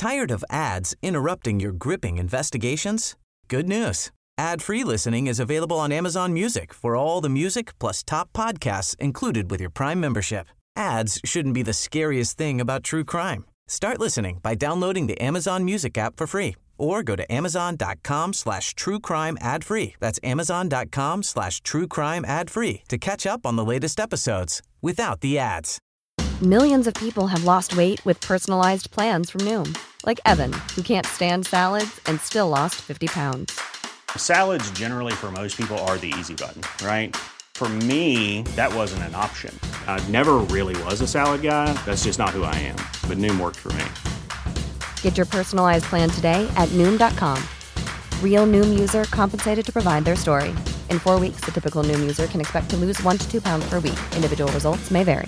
Tired of ads interrupting your gripping investigations? Good news. Ad-free listening is available on Amazon Music for all the music plus top podcasts included with your Prime membership. Ads shouldn't be the scariest thing about true crime. Start listening by downloading the Amazon Music app for free or go to amazon.com/truecrime ad-free. That's amazon.com/truecrime ad-free to catch up on the latest episodes without the ads. Millions of people have lost weight with personalized plans from Noom. Like Evan, who can't stand salads and still lost 50 pounds. Salads generally for most people are the easy button, right? For me, that wasn't an option. I never really was a salad guy. That's just not who I am. But Noom worked for me. Get your personalized plan today at Noom.com. Real Noom user compensated to provide their story. In 4 weeks, the typical Noom user can expect to lose 1 to 2 pounds per week. Individual results may vary.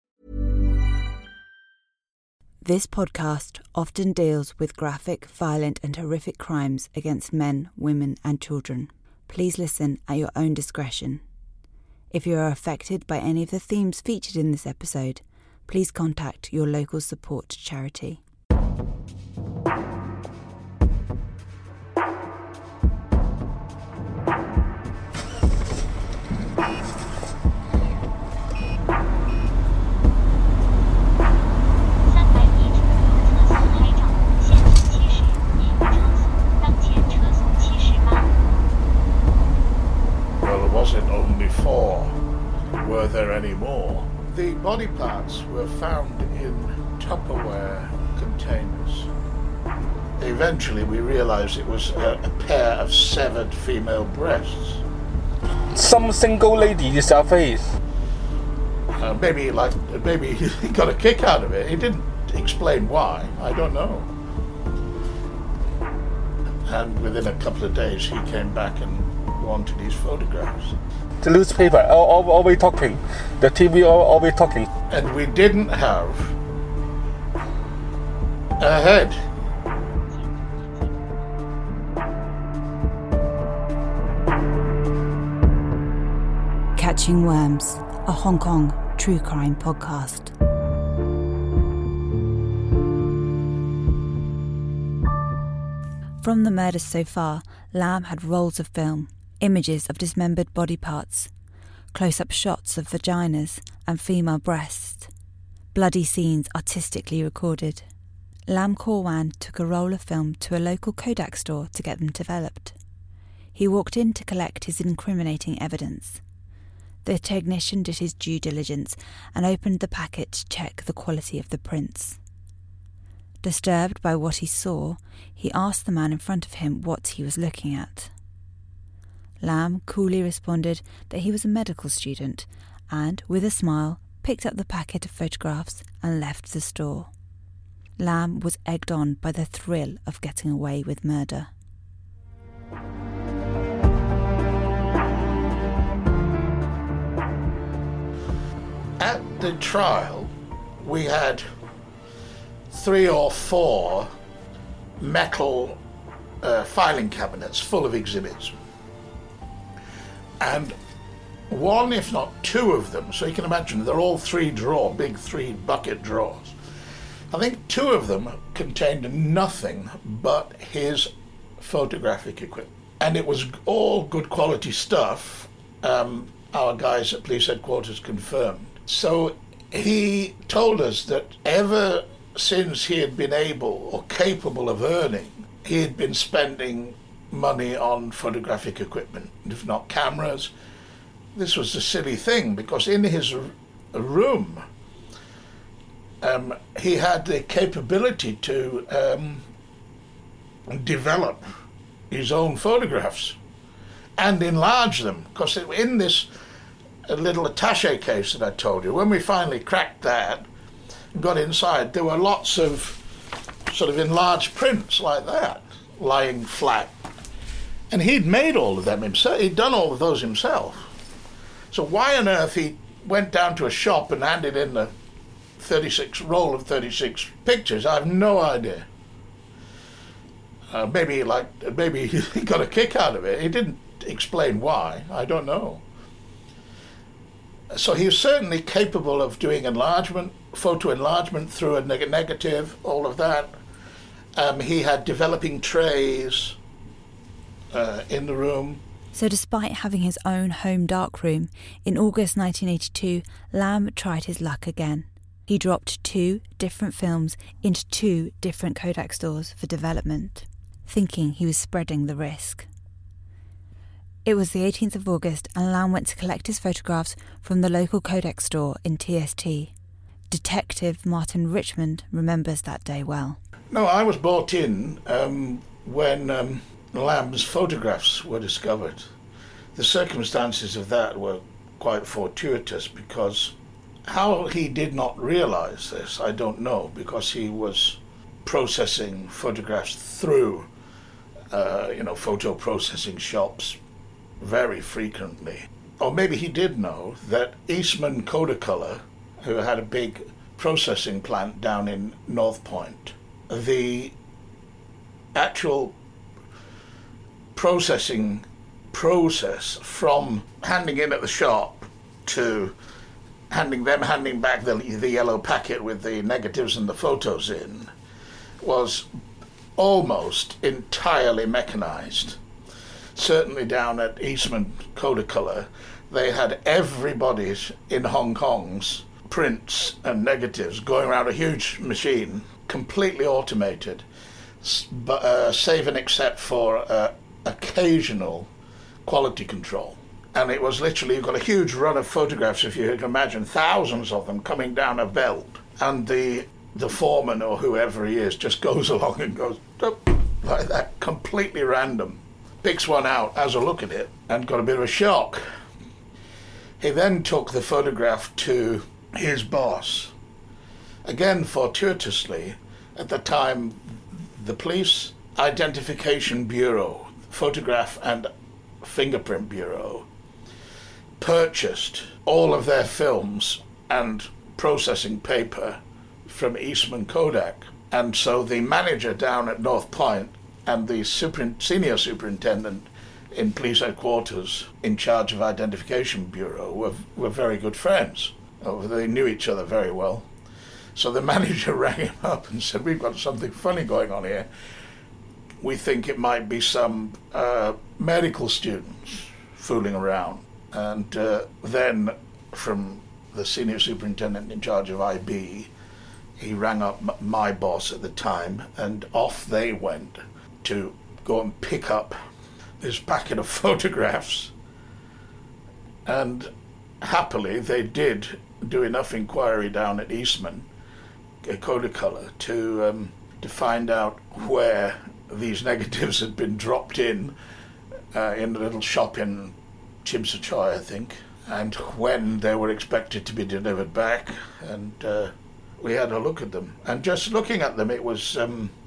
This podcast often deals with graphic, violent and horrific crimes against men, women and children. Please listen at your own discretion. If you are affected by any of the themes featured in this episode, please contact your local support charity. Were there any more? The body parts were found in Tupperware containers. Eventually we realised it was a pair of severed female breasts. Some single lady is our face. Maybe he got a kick out of it. He didn't explain why. I don't know. And within a couple of days he came back and wanted his photographs. The newspaper always talking. The TV always talking. And we didn't have a head. Catching Worms, a Hong Kong true crime podcast. From the murders so far, Lam had rolls of film, images of dismembered body parts, close-up shots of vaginas and female breasts, bloody scenes artistically recorded. Lam Korwan took a roll of film to a local Kodak store to get them developed. He walked in to collect his incriminating evidence. The technician did his due diligence and opened the packet to check the quality of the prints. Disturbed by what he saw, he asked the man in front of him what he was looking at. Lam coolly responded that he was a medical student and, with a smile, picked up the packet of photographs and left the store. Lam was egged on by the thrill of getting away with murder. At the trial, we had 3 or 4 metal filing cabinets full of exhibits. And 1, if not 2 of them, so you can imagine they're all 3-drawer, big 3-bucket drawers. I think 2 of them contained nothing but his photographic equipment. And it was all good quality stuff, our guys at police headquarters confirmed. So he told us that ever since he had been able or capable of earning, he had been spending money on photographic equipment, if not cameras. This was a silly thing because in his room he had the capability to develop his own photographs and enlarge them, because in this little attaché case that I told you, when we finally cracked that and got inside, there were lots of sort of enlarged prints like that lying flat. And he'd made all of them himself. He'd done all of those himself. So why on earth he went down to a shop and handed in the roll of 36 pictures, I have no idea. Maybe he got a kick out of it. He didn't explain why. I don't know. So he was certainly capable of doing enlargement, photo enlargement through a negative, all of that. He had developing trays in the room. So despite having his own home darkroom, in August 1982, Lamb tried his luck again. He dropped 2 different films into 2 different Kodak stores for development, thinking he was spreading the risk. It was the 18th of August and Lamb went to collect his photographs from the local Kodak store in TST. Detective Martin Richmond remembers that day well. No, I was brought in when Lamb's photographs were discovered. The circumstances of that were quite fortuitous, because how he did not realise this, I don't know, because he was processing photographs through, photo processing shops very frequently. Or maybe he did know that Eastman Kodacolor, who had a big processing plant down in North Point, the actual process from handing in at the shop to handing back the yellow packet with the negatives and the photos in was almost entirely mechanized. Certainly down at Eastman Kodacolor, they had everybody's in Hong Kong's prints and negatives going around a huge machine, completely automated, save and except for occasional quality control. And it was literally, you've got a huge run of photographs, if you can imagine, thousands of them coming down a belt, and the foreman or whoever he is just goes along and goes like that, completely random, picks one out, has a look at it, and got a bit of a shock. He then took the photograph to his boss. Again, fortuitously, at the time, the Police Identification Bureau, Photograph and Fingerprint Bureau, purchased all of their films and processing paper from Eastman Kodak. And so the manager down at North Point and the senior superintendent in police headquarters in charge of Identification Bureau were very good friends. They knew each other very well. So the manager rang him up and said, "We've got something funny going on here. We think it might be some medical students fooling around." And then from the senior superintendent in charge of IB, he rang up my boss at the time, and off they went to go and pick up this packet of photographs. And happily, they did do enough inquiry down at Eastman Kodacolor to find out where these negatives had been dropped in a little shop in Chim Sa Choy, I think, and when they were expected to be delivered back. And we had a look at them. And just looking at them, it was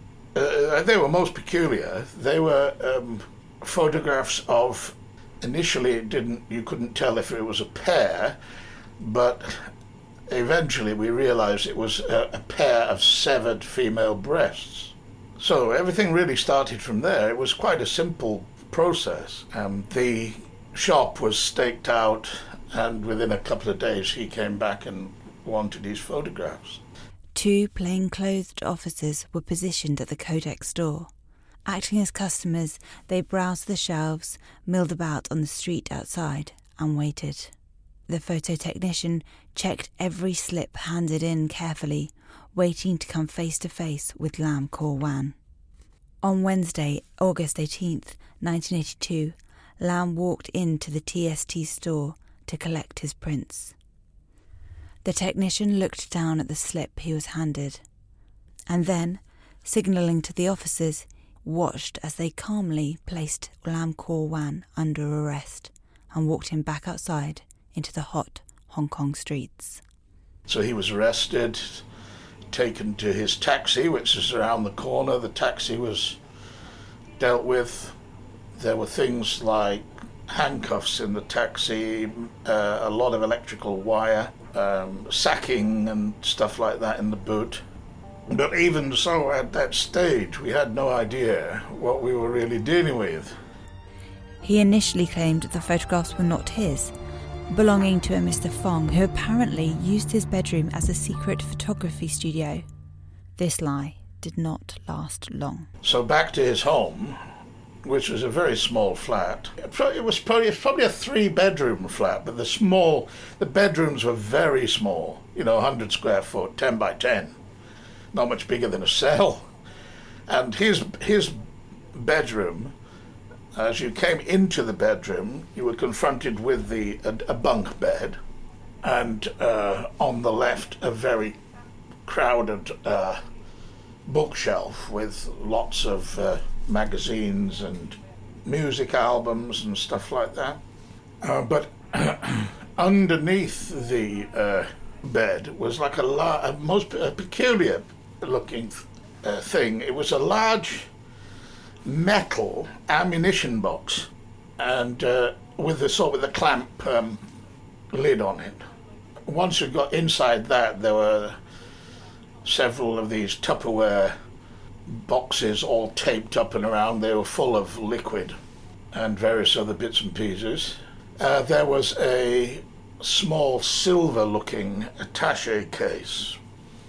they were most peculiar. They were photographs of, initially you couldn't tell if it was a pair, but eventually we realized it was a pair of severed female breasts. So everything really started from there. It was quite a simple process. The shop was staked out, and within a couple of days he came back and wanted his photographs. 2 plainclothed officers were positioned at the Kodak store. Acting as customers, they browsed the shelves, milled about on the street outside, and waited. The photo technician checked every slip handed in carefully, waiting to come face to face with Lam Kor Wan. On Wednesday, August 18th, 1982, Lam walked into the TST store to collect his prints. The technician looked down at the slip he was handed, and then, signalling to the officers, watched as they calmly placed Lam Kor Wan under arrest and walked him back outside into the hot Hong Kong streets. So he was arrested, taken to his taxi, which is around the corner. The taxi was dealt with. There were things like handcuffs in the taxi, a lot of electrical wire, sacking and stuff like that in the boot. But even so, at that stage, we had no idea what we were really dealing with. He initially claimed the photographs were not his, belonging to a Mr. Fong, who apparently used his bedroom as a secret photography studio. This lie did not last long. So back to his home, which was a very small flat. It was probably a 3-bedroom flat, but the bedrooms were very small, 100 square foot, 10 by 10, not much bigger than a cell. And his bedroom, as you came into the bedroom, you were confronted with a bunk bed, and on the left a very crowded bookshelf with lots of magazines and music albums and stuff like that. But underneath the bed was like a most peculiar looking thing. It was a large metal ammunition box, and with the clamp lid on it. Once you got inside that, there were several of these Tupperware boxes all taped up and around. They were full of liquid and various other bits and pieces. There was a small silver-looking attaché case,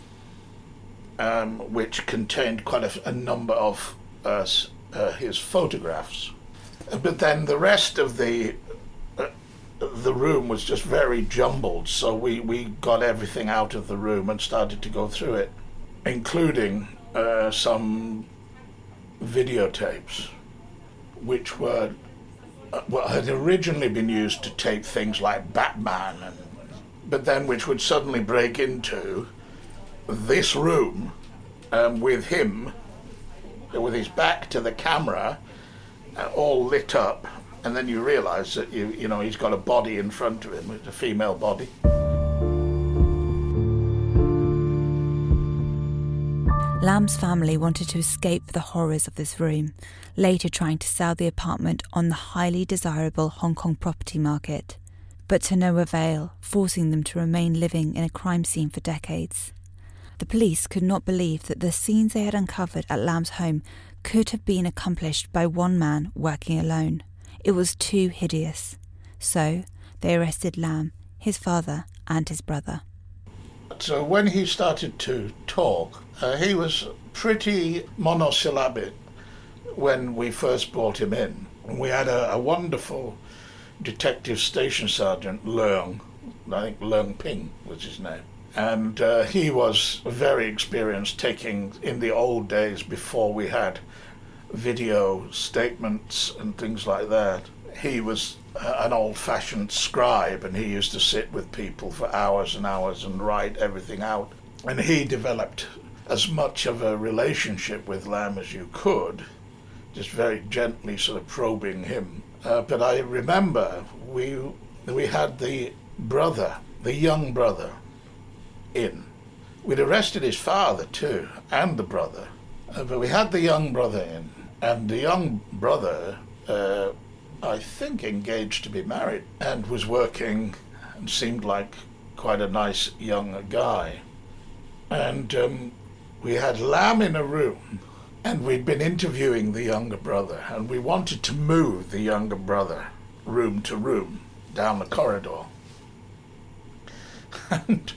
which contained quite a number of his photographs. But then the rest of the room was just very jumbled, so we got everything out of the room and started to go through it, including some videotapes, which had originally been used to tape things like Batman, but then which would suddenly break into this room with him with his back to the camera, all lit up, and then you realise that he's got a body in front of him, a female body. Lam's family wanted to escape the horrors of this room, later trying to sell the apartment on the highly desirable Hong Kong property market, but to no avail, forcing them to remain living in a crime scene for decades. The police could not believe that the scenes they had uncovered at Lam's home could have been accomplished by one man working alone. It was too hideous. So they arrested Lam, his father and his brother. So when he started to talk, he was pretty monosyllabic when we first brought him in. We had a wonderful detective station sergeant, Leung, I think Leung Ping was his name. And he was very experienced taking, in the old days before we had video statements and things like that, he was an old-fashioned scribe, and he used to sit with people for hours and hours and write everything out. And he developed as much of a relationship with Lam as you could, just very gently sort of probing him. But I remember we had the young brother, in. We'd arrested his father too, and the brother. But we had the young brother in, and the young brother, I think, engaged to be married, and was working and seemed like quite a nice young guy. And we had Lam in a room, and we'd been interviewing the younger brother, and we wanted to move the younger brother room to room down the corridor. And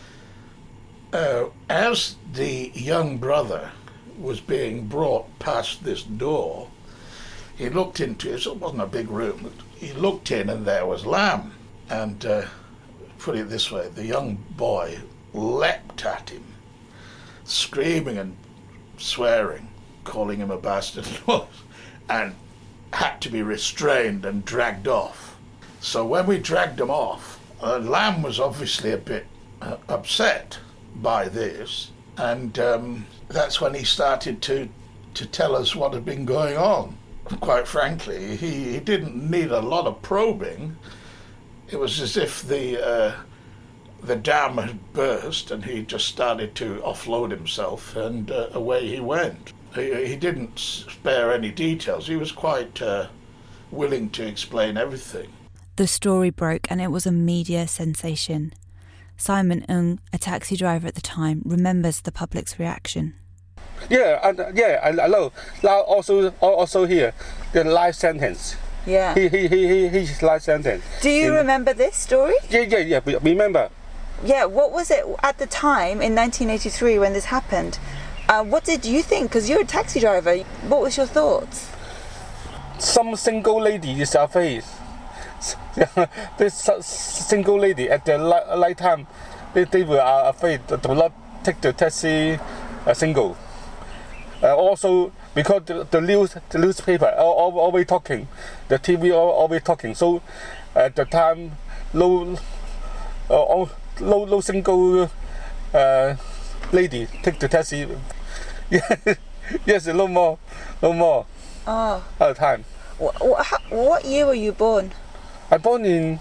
as the young brother was being brought past this door, he looked into it. It wasn't a big room. He looked in, and there was Lam. And put it this way, the young boy leapt at him, screaming and swearing, calling him a bastard, and had to be restrained and dragged off. So when we dragged him off, Lam was obviously a bit upset by this, and that's when he started to tell us what had been going on. Quite frankly, he didn't need a lot of probing. It was as if the dam had burst, and he just started to offload himself, and away he went. He didn't spare any details. He was quite willing to explain everything. The story broke, and it was a media sensation. Simon Ng, a taxi driver at the time, remembers the public's reaction. I know. Now also here, the life sentence. Yeah. He's life sentence. Do you remember this story? Yeah. Remember. Yeah. What was it at the time in 1983 when this happened? What did you think? Because you're a taxi driver. What was your thoughts? Some single lady is afraid. This single lady at the night time, they were afraid to not take the taxi single. Also, because the newspaper always talking, the TV always talking. So at the time, no single lady take the taxi. Yes, no more. Oh. At the time. What year were you born? I born in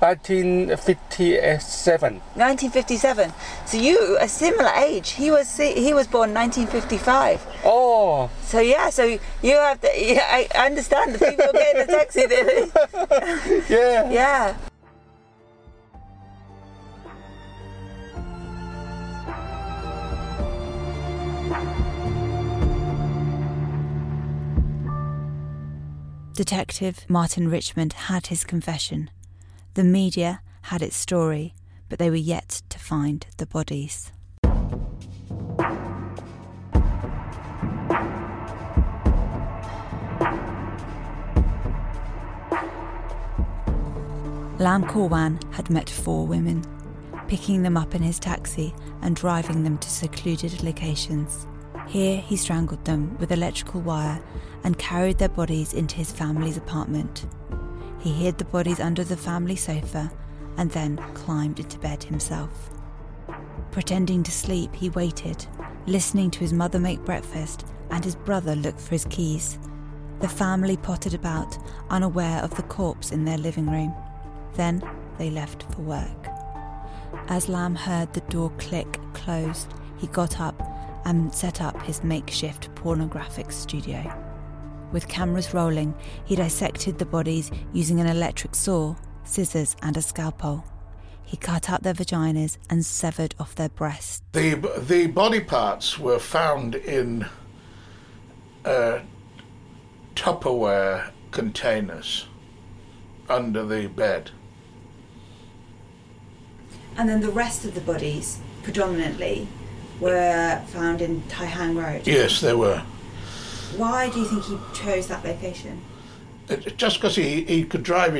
1957. 1957. So you, a similar age. He was born 1955. Oh. So yeah, so you have to. Yeah, I understand the people who get in the taxi. Yeah. Yeah. Detective Martin Richmond had his confession. The media had its story, but they were yet to find the bodies. Lam Corwan had met 4 women, picking them up in his taxi and driving them to secluded locations. Here he strangled them with electrical wire and carried their bodies into his family's apartment. He hid the bodies under the family sofa and then climbed into bed himself. Pretending to sleep, he waited, listening to his mother make breakfast and his brother look for his keys. The family pottered about, unaware of the corpse in their living room. Then they left for work. As Lam heard the door click closed, he got up and set up his makeshift pornographic studio. With cameras rolling, he dissected the bodies using an electric saw, scissors and a scalpel. He cut out their vaginas and severed off their breasts. The body parts were found in Tupperware containers under the bed. And then the rest of the bodies, predominantly, were found in Tai Hang Road? Yes, they were. Why do you think he chose that location? Just because he could drive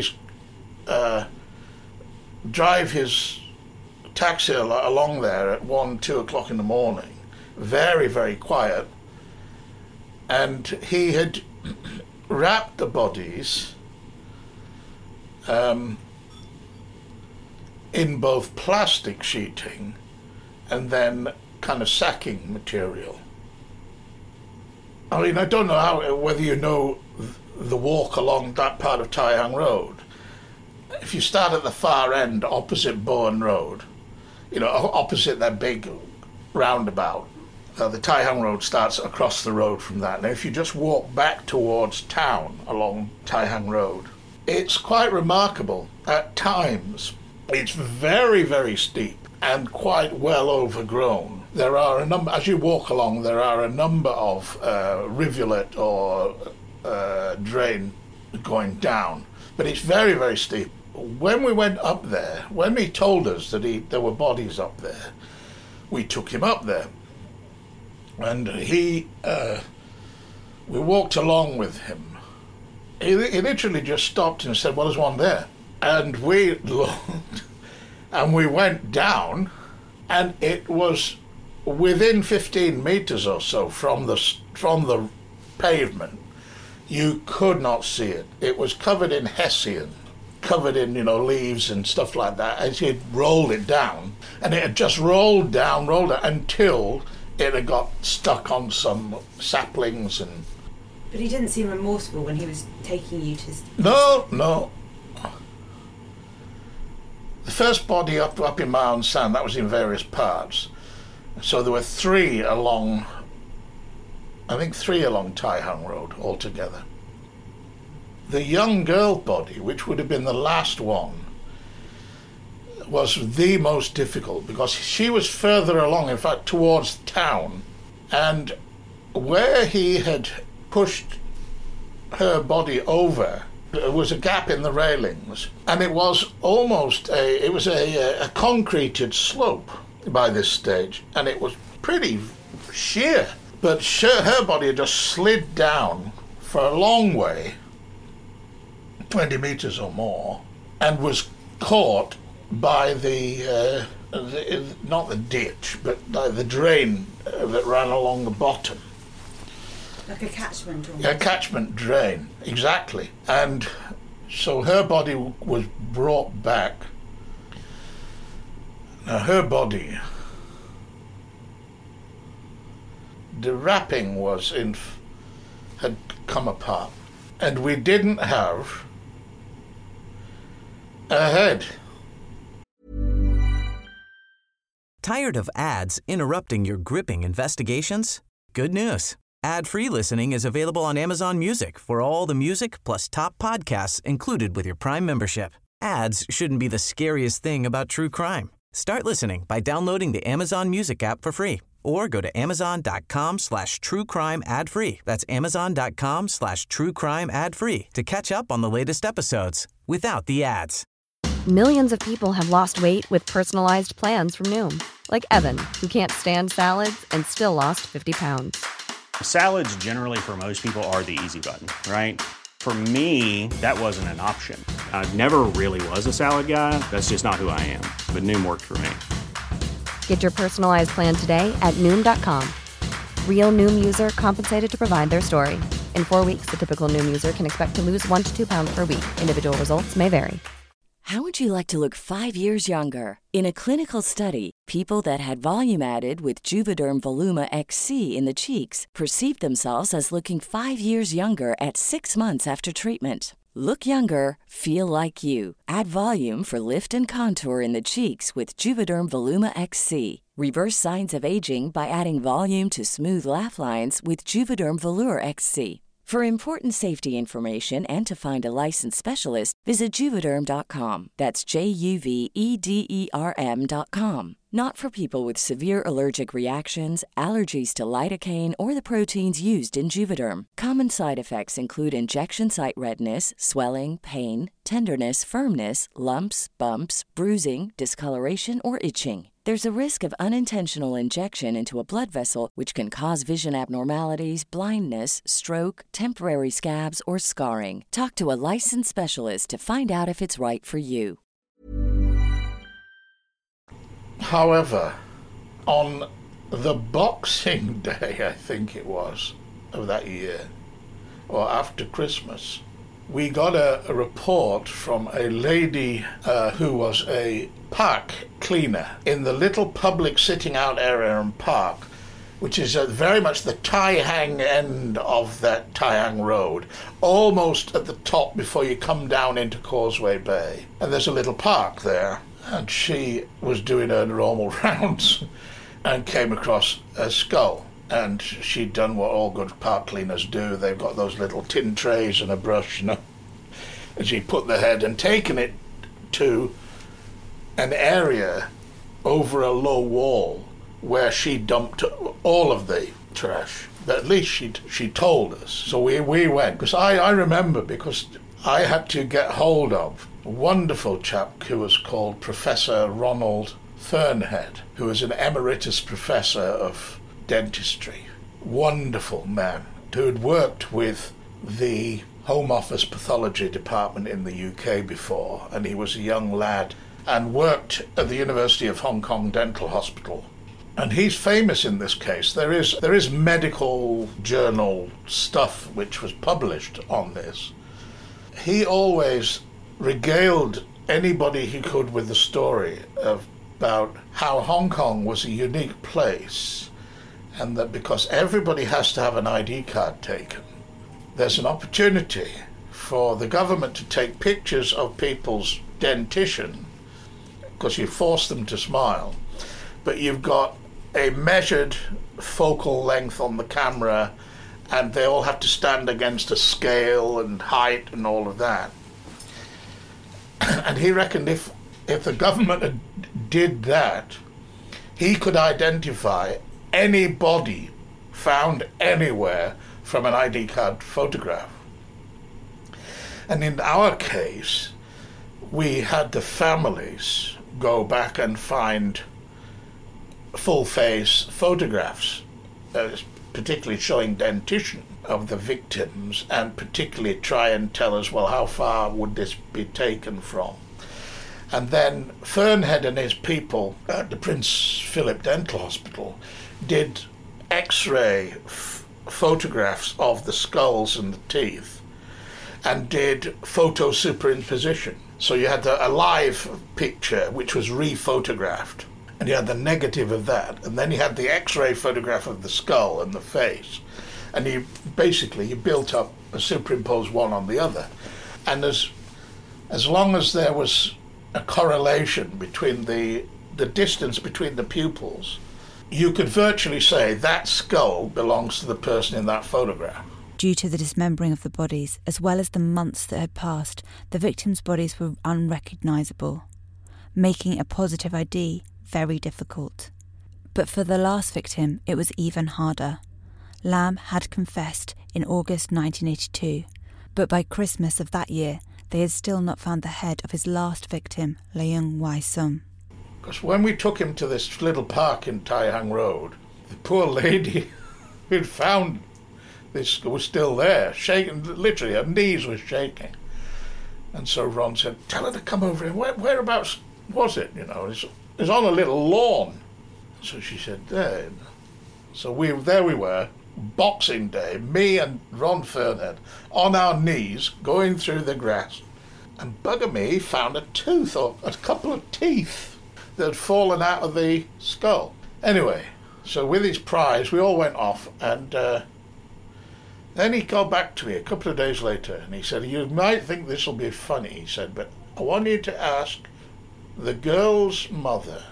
his taxi along there at 1-2 o'clock in the morning, very, very quiet, and he had wrapped the bodies in both plastic sheeting and then kind of sacking material. I mean, I don't know whether you know the walk along that part of Tai Hang Road. If you start at the far end, opposite Bowen Road, opposite that big roundabout, the Tai Hang Road starts across the road from that. Now, if you just walk back towards town along Tai Hang Road, it's quite remarkable. At times, it's very, very steep and quite well overgrown. There are a number, as you walk along, there are a number of rivulet or drain going down, but it's very, very steep. When we went up there, when he told us that there were bodies up there, we took him up there, and we walked along with him. He literally just stopped and said, "Well, there's one there," and we looked, and we went down, and it was within 15 meters or so from the pavement. You could not see it. It was covered in hessian, covered in leaves and stuff like that, as he'd rolled it down, and it had just rolled down until it had got stuck on some saplings. And but he didn't seem remorseful when he was taking you to... No. The first body up in Mound Sand, that was in various parts. So there were 3 along Tai Hang Road altogether. The young girl body, which would have been the last one, was the most difficult because she was further along, in fact, towards town. And where he had pushed her body over, there was a gap in the railings, and it was almost a concreted slope by this stage, and it was pretty sheer. But her body had just slid down for a long way, 20 meters or more, and was caught by not the ditch, but by the drain that ran along the bottom. Like a catchment almost. A catchment drain, exactly. And so her body was brought back. Now her body, the wrapping had come apart, and we didn't have a head. Tired of ads interrupting your gripping investigations? Good news. Ad-free listening is available on Amazon Music for all the music plus top podcasts included with your Prime membership. Ads shouldn't be the scariest thing about true crime. Start listening by downloading the Amazon Music app for free or go to amazon.com/truecrime ad-free. That's amazon.com/truecrime ad-free to catch up on the latest episodes without the ads. Millions of people have lost weight with personalized plans from Noom. Like Evan, who can't stand salads and still lost 50 pounds. Salads generally for most people are the easy button, right? For me, that wasn't an option. I never really was a salad guy. That's just not who I am. But Noom worked for me. Get your personalized plan today at Noom.com. Real Noom user compensated to provide their story. In 4 weeks, the typical Noom user can expect to lose 1 to 2 pounds per week. Individual results may vary. How would you like to look 5 years younger? In a clinical study, people that had volume added with Juvederm Voluma XC in the cheeks perceived themselves as looking 5 years younger at 6 months after treatment. Look younger, feel like you. Add volume for lift and contour in the cheeks with Juvederm Voluma XC. Reverse signs of aging by adding volume to smooth laugh lines with Juvederm Volure XC. For important safety information and to find a licensed specialist, visit Juvederm.com. That's JUVEDERM.com. Not for people with severe allergic reactions, allergies to lidocaine, or the proteins used in Juvederm. Common side effects include injection site redness, swelling, pain, tenderness, firmness, lumps, bumps, bruising, discoloration, or itching. There's a risk of unintentional injection into a blood vessel, which can cause vision abnormalities, blindness, stroke, temporary scabs, or scarring. Talk to a licensed specialist to find out if it's right for you. However, on the Boxing Day, I think it was, of that year, or after Christmas, we got a report from a lady who was a park cleaner in the little public sitting out area in Park, which is very much the Tai Hang end of that Tai Hang Road, almost at the top before you come down into Causeway Bay. And there's a little park there, and she was doing her normal rounds and came across a skull. And she'd done what all good park cleaners do. They've got those little tin trays and a brush, you know. And she put the head and taken it to an area over a low wall where she dumped all of the trash. At least she told us. So we went. Because I remember, because I had to get hold of a wonderful chap who was called Professor Ronald Fernhead, who was an emeritus professor of dentistry. Wonderful man who had worked with the Home Office pathology department in the UK before, and he was a young lad and worked at the University of Hong Kong Dental Hospital. And he's famous in this case. There is medical journal stuff which was published on this. He always regaled anybody he could with the story about how Hong Kong was a unique place, and that because everybody has to have an ID card taken, there's an opportunity for the government to take pictures of people's dentition, because you force them to smile, but you've got a measured focal length on the camera, and they all have to stand against a scale and height and all of that. And he reckoned if the government did that, he could identify any body found anywhere from an ID card photograph. And in our case, we had the families go back and find full face photographs, particularly showing dentition of the victims, and particularly try and tell us, well, how far would this be taken from? And then Fernhead and his people at the Prince Philip Dental Hospital did X-ray photographs of the skulls and the teeth and did photo superimposition. So you had a live picture which was re-photographed, and you had the negative of that, and then you had the X-ray photograph of the skull and the face, and you built up a superimposed one on the other. And as long as there was a correlation between the distance between the pupils, you could virtually say that skull belongs to the person in that photograph. Due to the dismembering of the bodies, as well as the months that had passed, the victims' bodies were unrecognisable, making a positive ID very difficult. But for the last victim, it was even harder. Lam had confessed in August 1982, but by Christmas of that year, they had still not found the head of his last victim, Leung Wai Sum. Because when we took him to this little park in Tai Hang Road, the poor lady who'd found this was still there, shaking, literally her knees were shaking. And so Ron said, tell her to come over here. Whereabouts was it? It's on a little lawn. So she said, there. So there we were, Boxing Day, me and Ron Fernhead on our knees going through the grass. And bugger me, he found a tooth or a couple of teeth that had fallen out of the skull. Anyway, so with his prize, we all went off, and then he got back to me a couple of days later, and he said, you might think this will be funny, he said, but I want you to ask the girl's mother,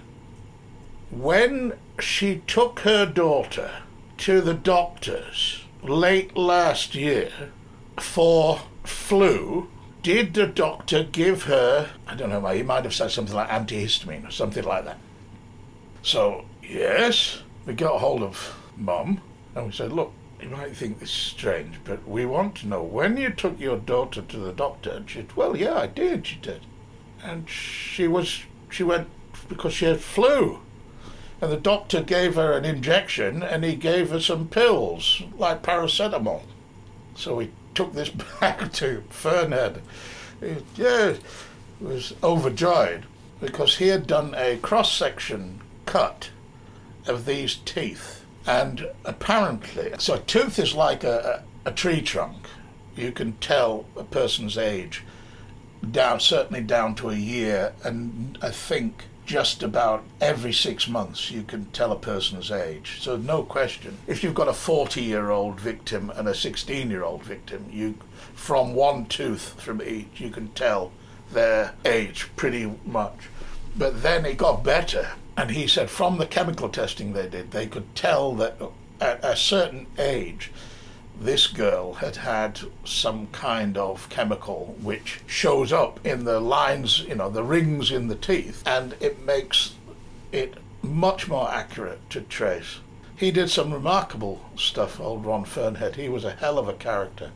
when she took her daughter to the doctors late last year for flu, did the doctor give her, I don't know, he might have said something like antihistamine or something like that. So, yes, we got hold of Mum, and we said, look, you might think this is strange, but we want to know, when you took your daughter to the doctor, and she said, well, yeah, I did, she did. And she went because she had flu. And the doctor gave her an injection, and he gave her some pills, like paracetamol. So we took this back to Fernhead. He was overjoyed, because he had done a cross-section cut of these teeth. And apparently, so a tooth is like a tree trunk. You can tell a person's age, certainly down to a year, and I think just about every 6 months you can tell a person's age. So no question. If you've got a 40-year-old victim and a 16-year-old victim, from one tooth from each, you can tell their age pretty much. But then it got better. And he said from the chemical testing they did, they could tell that at a certain age, this girl had had some kind of chemical which shows up in the lines, the rings in the teeth, and it makes it much more accurate to trace. He did some remarkable stuff, old Ron Fernhead. He was a hell of a character.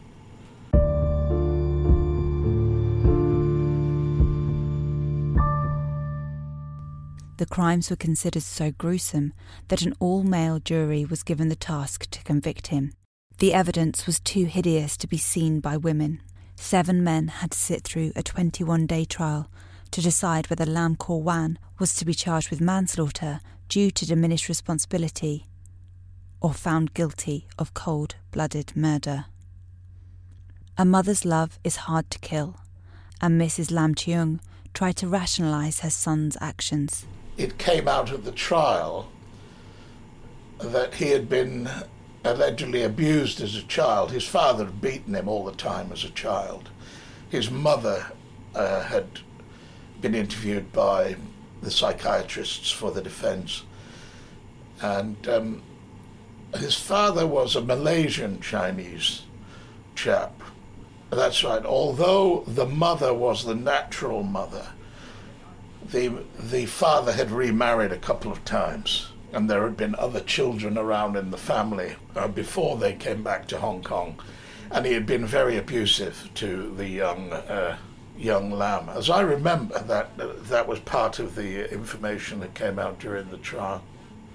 The crimes were considered so gruesome that an all-male jury was given the task to convict him. The evidence was too hideous to be seen by women. 7 men had to sit through a 21-day trial to decide whether Lam Kor Wan was to be charged with manslaughter due to diminished responsibility or found guilty of cold-blooded murder. A mother's love is hard to kill, and Mrs. Lam Cheung tried to rationalise her son's actions. It came out of the trial that he had been allegedly abused as a child. His father had beaten him all the time as a child. His mother had been interviewed by the psychiatrists for the defence. And his father was a Malaysian Chinese chap. That's right. Although the mother was the natural mother, the father had remarried a couple of times, and there had been other children around in the family before they came back to Hong Kong, and he had been very abusive to the young Lam. As I remember, that was part of the information that came out during the trial.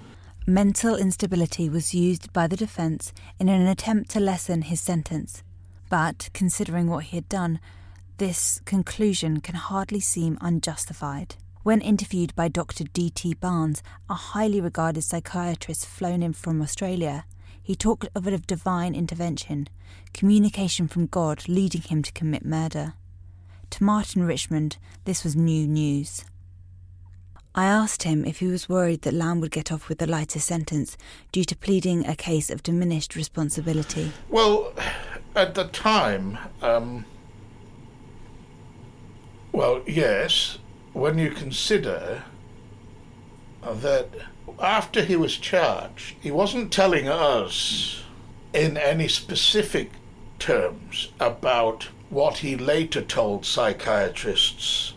Mental instability was used by the defence in an attempt to lessen his sentence, but, considering what he had done, this conclusion can hardly seem unjustified. When interviewed by Dr. D.T. Barnes, a highly regarded psychiatrist flown in from Australia, he talked of a divine intervention, communication from God leading him to commit murder. To Martin Richmond, this was new news. I asked him if he was worried that Lamb would get off with a lighter sentence due to pleading a case of diminished responsibility. Well, at the time, yes, when you consider that after he was charged, he wasn't telling us in any specific terms about what he later told psychiatrists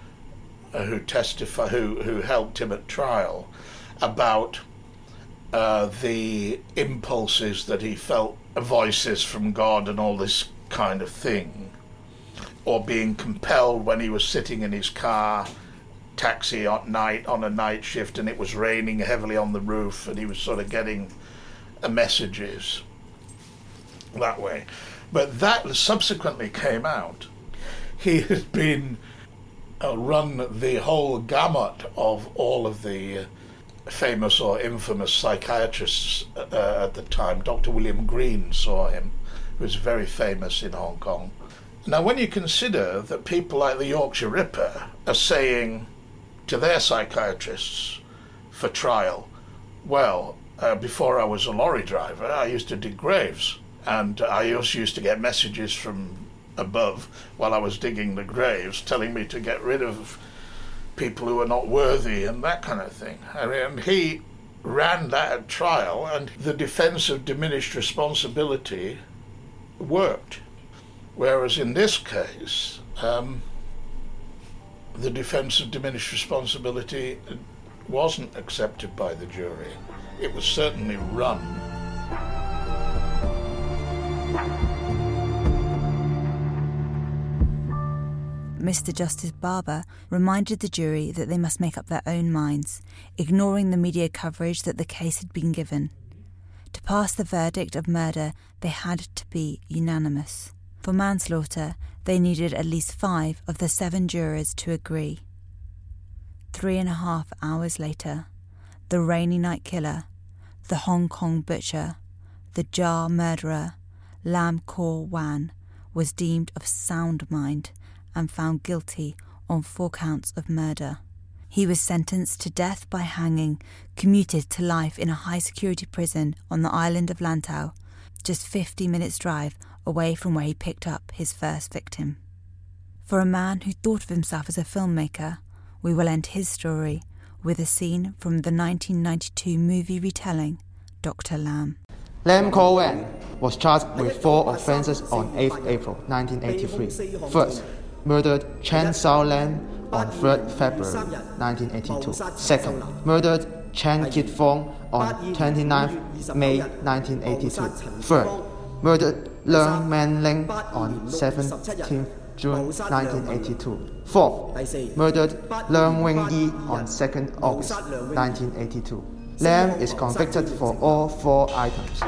who helped him at trial about the impulses that he felt, voices from God and all this kind of thing, or being compelled when he was sitting in his car taxi at night on a night shift and it was raining heavily on the roof and he was sort of getting messages that way. But that subsequently came out. He had been run the whole gamut of all of the famous or infamous psychiatrists at the time. Dr. William Green saw him, who was very famous in Hong Kong. Now, when you consider that people like the Yorkshire Ripper are saying to their psychiatrists for trial, well, before I was a lorry driver, I used to dig graves, and I also used to get messages from above while I was digging the graves telling me to get rid of people who are not worthy and that kind of thing. I mean, he ran that at trial, and the defence of diminished responsibility worked. Whereas in this case, the defence of diminished responsibility wasn't accepted by the jury. It was certainly run. Mr. Justice Barber reminded the jury that they must make up their own minds, ignoring the media coverage that the case had been given. To pass the verdict of murder, they had to be unanimous. For manslaughter, they needed at least 5 of the 7 jurors to agree. 3.5 hours later, the Rainy Night Killer, the Hong Kong Butcher, the Jar Murderer, Lam Kor Wan, was deemed of sound mind and found guilty on 4 counts of murder. He was sentenced to death by hanging, commuted to life in a high-security prison on the island of Lantau, just 50 minutes' drive away from where he picked up his first victim. For a man who thought of himself as a filmmaker, we will end his story with a scene from the 1992 movie retelling, Dr. Lam. Lam Kor Wan was charged with 4 offences on 8th April 1983. First, murdered Chen Xiao Lam on 3rd February 1982. Second, murdered Chen Kit Fong on 29th May 1982. Third, murdered Leung Man Ling on 17th June 1982. Fourth, murdered Leung Wing Yi on 2nd August 1982. Lam is convicted for all 4 items.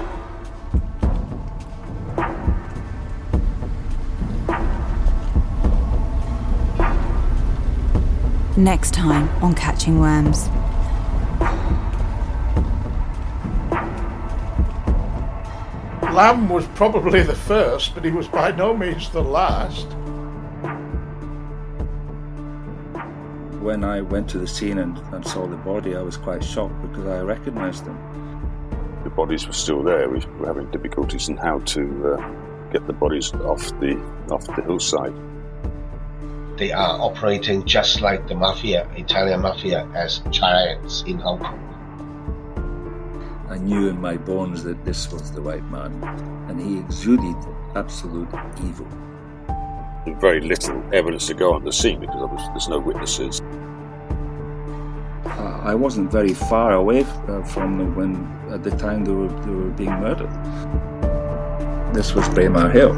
Next time on Catching Worms. Lam was probably the first, but he was by no means the last. When I went to the scene and saw the body, I was quite shocked because I recognised them. The bodies were still there. We were having difficulties in how to get the bodies off the hillside. They are operating just like the mafia, Italian mafia, as giants in Hong Kong. I knew in my bones that this was the right man, and he exuded absolute evil. There's very little evidence to go on the scene because there's no witnesses. I wasn't very far away from them when, at the time, they were being murdered. This was Braemar Hill.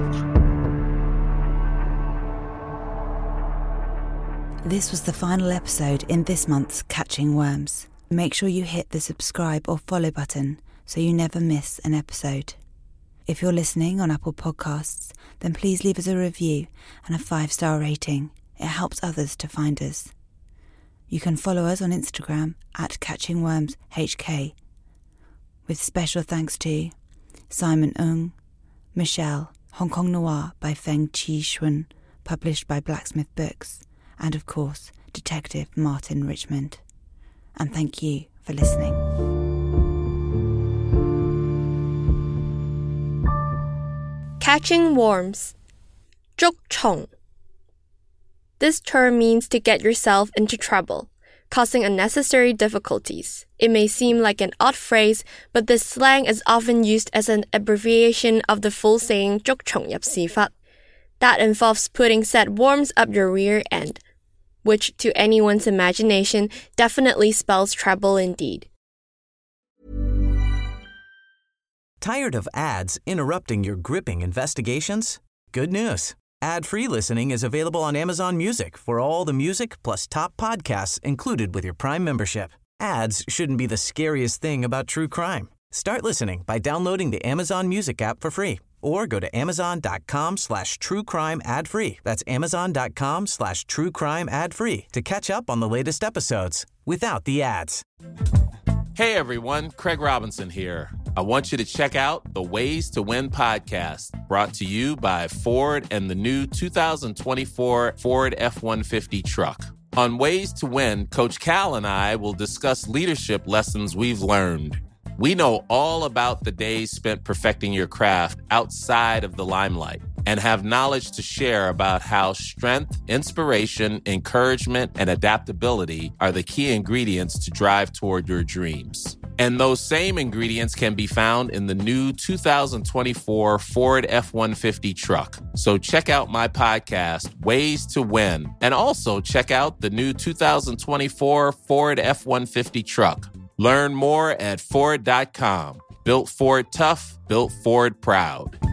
This was the final episode in this month's Catching Worms. Make sure you hit the subscribe or follow button so you never miss an episode. If you're listening on Apple Podcasts, then please leave us a review and a 5-star rating. It helps others to find us. You can follow us on Instagram at CatchingWormsHK. With special thanks to Simon Ng, Michelle, Hong Kong Noir by Feng Chi Shun, published by Blacksmith Books, and of course, Detective Martin Richmond. And thank you for listening. Catching worms. 捉蟲. This term means to get yourself into trouble, causing unnecessary difficulties. It may seem like an odd phrase, but this slang is often used as an abbreviation of the full saying 捉蟲入屎忽. That involves putting said worms up your rear end, which to anyone's imagination definitely spells trouble indeed. Tired of ads interrupting your gripping investigations? Good news. Ad-free listening is available on Amazon Music for all the music plus top podcasts included with your Prime membership. Ads shouldn't be the scariest thing about true crime. Start listening by downloading the Amazon Music app for free or go to amazon.com/truecrime ad-free. That's amazon.com/truecrime ad-free to catch up on the latest episodes without the ads. Hey everyone, Craig Robinson here. I want you to check out the Ways to Win podcast, brought to you by Ford and the new 2024 Ford F-150 truck. On Ways to Win, Coach Cal and I will discuss leadership lessons we've learned. We know all about the days spent perfecting your craft outside of the limelight and have knowledge to share about how strength, inspiration, encouragement, and adaptability are the key ingredients to drive toward your dreams. And those same ingredients can be found in the new 2024 Ford F-150 truck. So check out my podcast, Ways to Win, and also check out the new 2024 Ford F-150 truck. Learn more at Ford.com. Built Ford tough, built Ford proud.